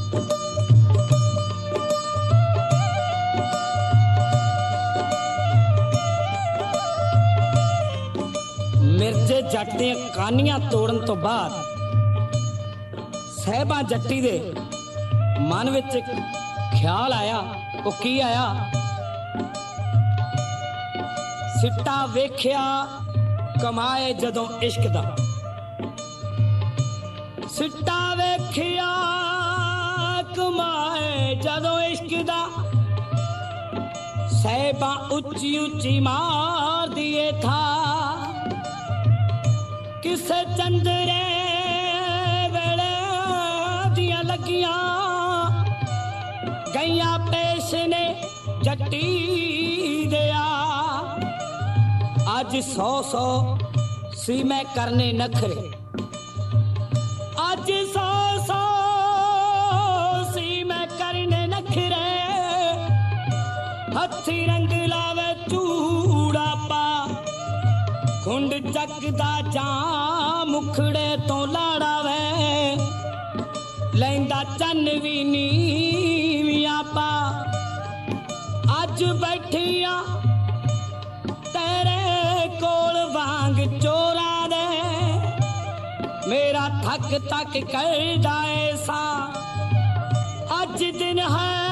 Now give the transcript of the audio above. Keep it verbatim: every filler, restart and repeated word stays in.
मिर्जे जट दी कानियां तोड़न तो बाद साहिबा जट्टी दे मन विच ख्याल आया। वो की आया? सिट्टा वेख्या कमाए जदों इश्क दा, सिट्टा वेख्या कमाए जदों इश्क दा, साहिबा उच्ची उच्ची मार दिए था। किसे चंदरे वेले दियां लगियां गईयां पेश ने जट्टी दिया। अज सौ सौ सी मैं करने नखरे, अज सौ सौ सी मैं करने नखरे। हथी रंग लावे चूड़ा पा, खुंड चकदा जा मुखड़े तो लाड़ा वे, लैंदा चन भी नीवियां पा। अज बैठिया तेरे कोल वांग चोरा दे, मेरा थक थक कर जाए सा। अज दिन है